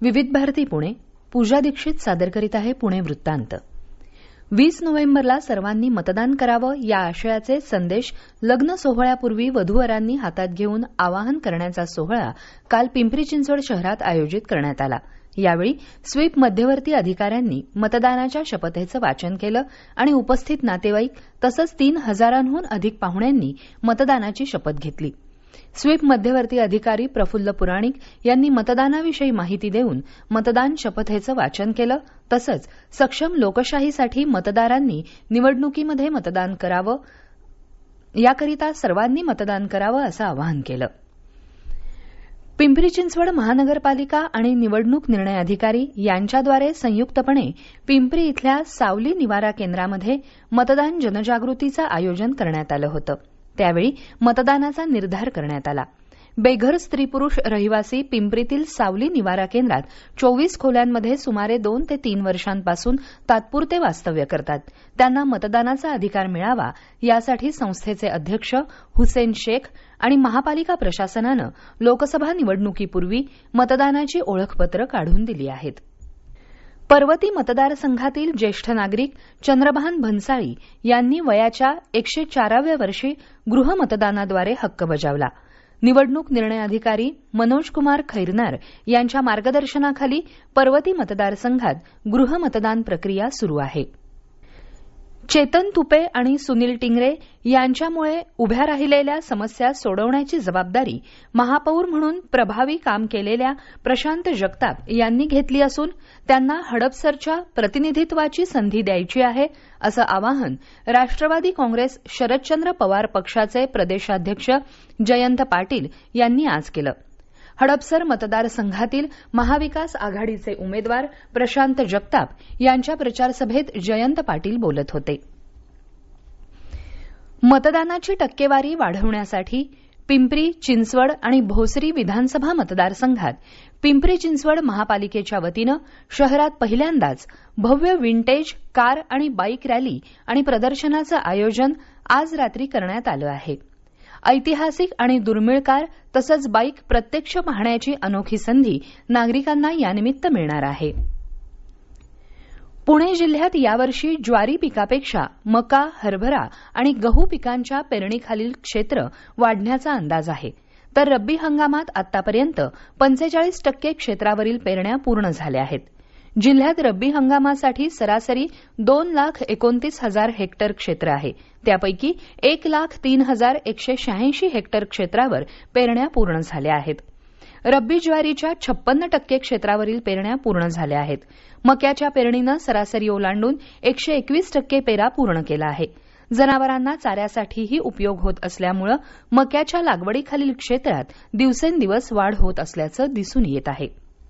विविध भारती पुणे. पूजा दीक्षित सादर करीत आहे पुणे वृत्तांत. 20 नोव्हेंबरला सर्वांनी मतदान करावं या आशयाचे संदेश लग्न सोहळ्यापूर्वी वधूवरांनी हातात घेऊन आवाहन करण्याचा सोहळा काल पिंपरी चिंचवड शहरात आयोजित करण्यात आला. यावेळी स्वीप मध्यवर्ती अधिकाऱ्यांनी मतदानाच्या शपथेचं वाचन केलं आणि उपस्थित नातेवाईक तसंच 3,000हून अधिक पाहुण्यांनी मतदानाची शपथ घेतली. स्वीप मध्यवर्ती अधिकारी प्रफुल्ल पुराणिक यांनी मतदानाविषयी माहिती देऊन मतदान शपथेचं वाचन केलं. तसंच सक्षम लोकशाहीसाठी मतदारांनी निवडणुकीमध्ये मतदान करावं याकरिता सर्वांनी मतदान करावं असं आवाहन केलं. पिंपरी चिंचवड महानगरपालिका आणि निवडणूक निर्णय अधिकारी यांच्याद्वारे संयुक्तपणे पिंपरी इथल्या सावली निवारा केंद्रामध्ये मतदान जनजागृतीचं आयोजन करण्यात आलं होतं. त्यावेळी मतदानाचा निर्धार करण्यात आला. बेघर स्त्री पुरुष रहिवासी पिंपरीतील सावली निवारा केंद्रात 24 खोल्यांमध्ये सुमारे 2 ते 3 वर्षांपासून तात्पुरते वास्तव्य करतात. त्यांना मतदानाचा अधिकार मिळावा यासाठी संस्थेचे अध्यक्ष हुसेन शेख आणि महापालिका प्रशासनानं लोकसभा निवडणुकीपूर्वी मतदानाची ओळखपत्र काढून दिली आहेत. पर्वती मतदारसंघातील ज्येष्ठ नागरिक चंद्रभान भन्साळी यांनी वयाच्या 104व्या वर्षी गृहमतदानाद्वारे हक्क बजावला. निवडणूक निर्णय अधिकारी मनोज कुमार खैरनार यांच्या मार्गदर्शनाखाली पर्वती मतदारसंघात गृहमतदान प्रक्रिया सुरू आहे. चेतन तुपे आणि सुनील टिंगरे यांच्यामुळे उभ्या राहिलेल्या समस्या सोडवण्याची जबाबदारी महापौर म्हणून प्रभावी काम केलेल्या प्रशांत जगताप यांनी घेतली असून त्यांना हडपसरच्या प्रतिनिधित्वाची संधी द्यायची आहे असं आवाहन राष्ट्रवादी काँग्रेस शरदचंद्र पवार पक्षाचे प्रदेशाध्यक्ष जयंत पाटील यांनी आज केलं. हडपसर मतदारसंघातील महाविकास आघाडीचे उमेदवार प्रशांत जगताप यांच्या प्रचारसभेत जयंत पाटील बोलत होते. मतदानाची टक्केवारी वाढवण्यासाठी पिंपरी चिंचवड आणि भोसरी विधानसभा मतदारसंघात पिंपरी चिंचवड महापालिकेच्या वतीनं शहरात पहिल्यांदाच भव्य विंटेज कार आणि बाईक रॅली आणि प्रदर्शनाचं आयोजन आज रात्री करण्यात आलं आहे. ऐतिहासिक आणि दुर्मिळ कार तसंच बाईक प्रत्यक्ष पाहण्याची अनोखी संधी नागरिकांना यानिमित्त मिळणार आहे. पुणे जिल्ह्यात यावर्षी ज्वारी पिकापेक्षा मका, हरभरा आणि गहू पिकांच्या पेरणीखालील क्षेत्र वाढण्याचा अंदाज आहे. तर रब्बी हंगामात आतापर्यंत 45% क्षेत्रावरील पेरण्या पूर्ण झाल्या आहेत. जिल्ह्यात रब्बी हंगामासाठी सरासरी 2,29,000 हेक्टर क्षेत्र आहे. त्यापैकी 1,03,186 हेक्टर क्षेत्रावर पेरण्या पूर्ण झाल्या आहेत. रब्बी ज्वारीच्या 56% क्षेत्रावरील पेरण्या पूर्ण झाल्या आहेत. मक्याच्या पेरणीनं सरासरी ओलांडून 121% पेरा पूर्ण केला आहे. जनावरांना चाऱ्यासाठीही उपयोग होत असल्यामुळे मक्याच्या लागवडीखालील क्षेत्रात दिवसेंदिवस वाढ होत असल्याचं दिसून येत आहे.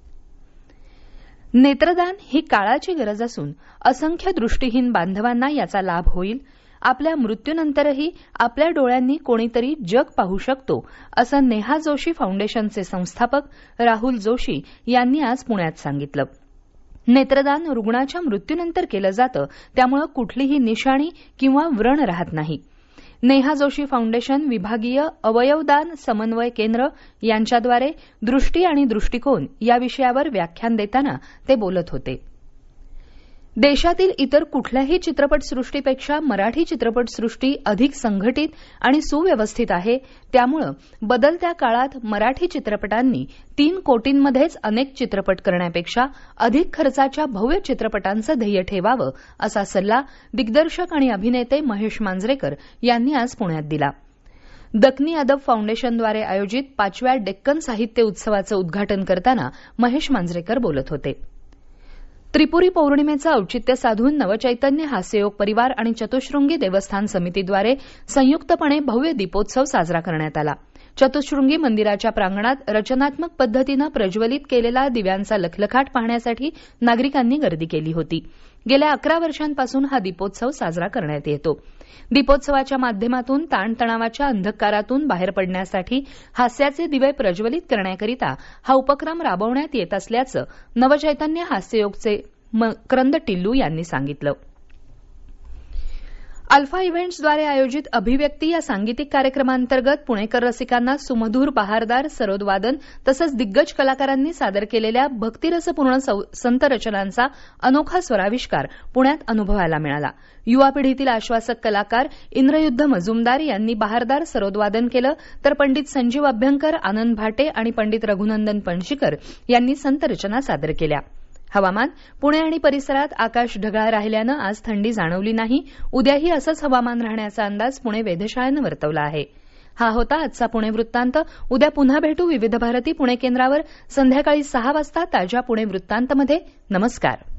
नेत्रदान ही काळाची गरज असून असंख्य दृष्टीहीन बांधवांना याचा लाभ होईल. आपल्या मृत्यूनंतरही आपल्या डोळ्यांनी कोणीतरी जग पाहू शकतो असं नेहा जोशी फाउंडेशनचे संस्थापक राहुल जोशी यांनी आज पुण्यात सांगितलं. नेत्रदान रुग्णाच्या मृत्यूनंतर केलं जातं, त्यामुळे कुठलीही निशाणी किंवा व्रण राहत नाही. नेहा जोशी फाउंडेशन विभागीय अवयवदान समन्वय केंद्र यांच्याद्वारे दृष्टी आणि दृष्टिकोन या विषयावर व्याख्यान देताना ते बोलत होते. देशातील इतर कुठल्याही चित्रपटसृष्टीपेक्षा मराठी चित्रपटसृष्टी अधिक संघटित आणि सुव्यवस्थित आहे. त्यामुळे बदलत्या काळात मराठी चित्रपटांनी 3 कोटींमध्येच अनेक चित्रपट करण्यापेक्षा अधिक खर्चाच्या भव्य चित्रपटांचं ध्येय ठेवावं असा सल्ला दिग्दर्शक आणि अभिनेते महेश मांजरेकर यांनी आज पुण्यात दिला. दखनी अदब फाउंडेशनद्वारे आयोजित 5व्या डेक्कन साहित्य उत्सवाचं उद्घाटन करताना महेश मांजरेकर बोलत होते. त्रिपुरी पौर्णिमेचं औचित्य साधून नवचैतन्य हास्ययोग परिवार आणि चतुश्रृंगी देवस्थान समितीद्वारे संयुक्तपणे भव्य दीपोत्सव साजरा करण्यात आला. चतुश्रृंगी मंदिराच्या प्रांगणात रचनात्मक पद्धतीनं प्रज्वलित केलेला दिव्यांचा लखलखाट पाहण्यासाठी नागरिकांनी गर्दी केली होती. गेल्या 11 वर्षांपासून हा दीपोत्सव साजरा करण्यात येतो. दीपोत्सवाच्या माध्यमातून ताणतणावाच्या अंधकारातून बाहेर पडण्यासाठी हास्याचे दिवे प्रज्वलित करण्याकरिता हा उपक्रम राबवण्यात येत असल्याचं नवचैतन्य हास्ययोगचे मकरंद टिल्लू यांनी सांगितलं. अल्फा इव्हेंट्सद्वारे आयोजित अभिव्यक्ती या सांगीतिक कार्यक्रमांतर्गत पुणेकर रसिकांना सुमधूर बहारदार सरोदवादन तसंच दिग्गज कलाकारांनी सादर केलेल्या भक्तिरसपूर्ण संत रचनांचा अनोखा स्वराविष्कार पुण्यात अनुभवायला मिळाला. युवा पिढीतील आश्वासक कलाकार इंद्रयुद्ध मजुमदार यांनी बहारदार सरोदवादन केलं, तर पंडित संजीव अभ्यंकर, आनंद भाटे आणि पंडित रघुनंदन पणशीकर यांनी संत रचना सादर केल्या. हवामान. पुणे आणि परिसरात आकाश ढगाळ राहिल्यानं आज थंडी जाणवली नाही. उद्याही असंच हवामान राहण्याचा अंदाज पुणे वेधशाळेनं वर्तवला आहे. हा होता आजचा पुणे वृत्तांत. उद्या पुन्हा भेटू विविध भारती पुणे केंद्रावर संध्याकाळी 6 वाजता ताज्या पुणे वृत्तांतमध्ये. नमस्कार.